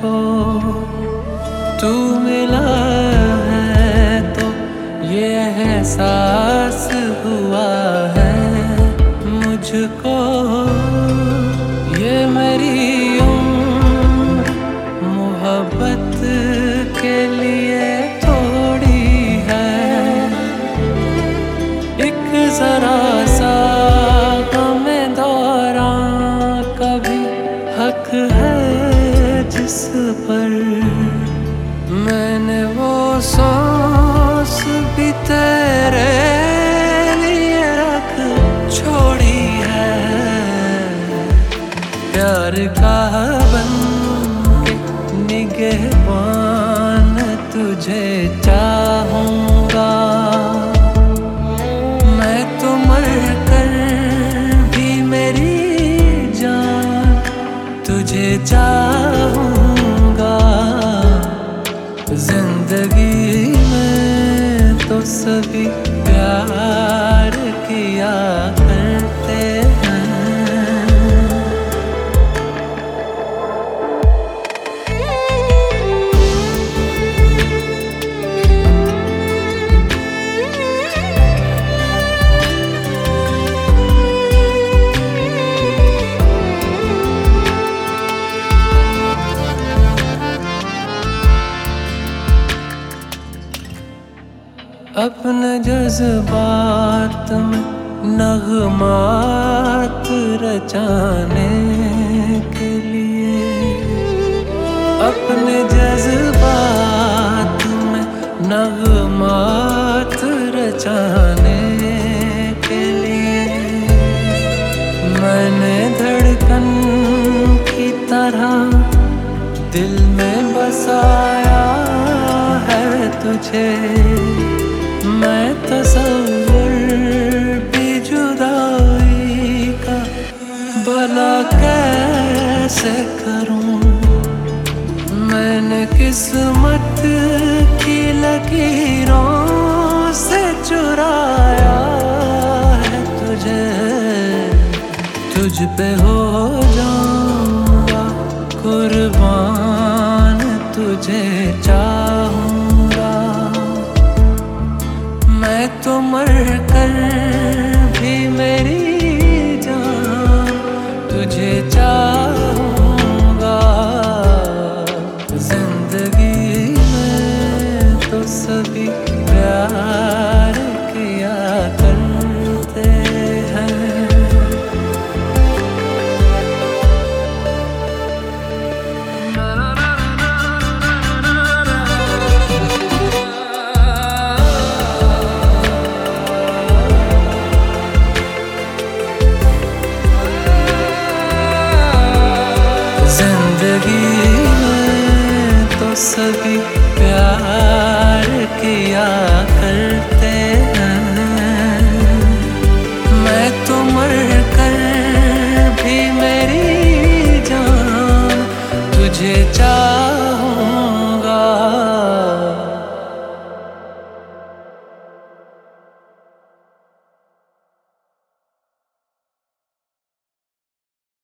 को तू मिला है तो ये एहसास हुआ है मुझको। ये मेरी उम्र मोहब्बत के लिए थोड़ी है, एक जरा सा गमे दौरां कभी हक है जिस पर मैंने वो सांस भी तेरे लिए रख छोड़ी है। प्यार का बन के निगहबान तुझे चाहूंगा, मैं तो मर कर भी मेरी जान तुझे चाहूंगा। जिंदगी में तो सभी प्यार किया करते हैं। अपने जज्बात में नगमात रचाने के लिए, अपने जज्बात में नगमात रचाने के लिए मैंने धड़कन की तरह दिल में बसाया है तुझे। मैं तसव्वुर भी जुदाई का भला कैसे करूं, मैंने किस्मत की लकीरों से चुराया है तुझे। तुझ पे हो जाऊंगा कुर्बान तुझे चाहूंगा, मैं तो मर कर भी मेरी जान तुझे चाहूंगा। जिंदगी में तो सभी प्यार किया करते हैं। जिंदगी में तो सभी प्यार किया करते हैं।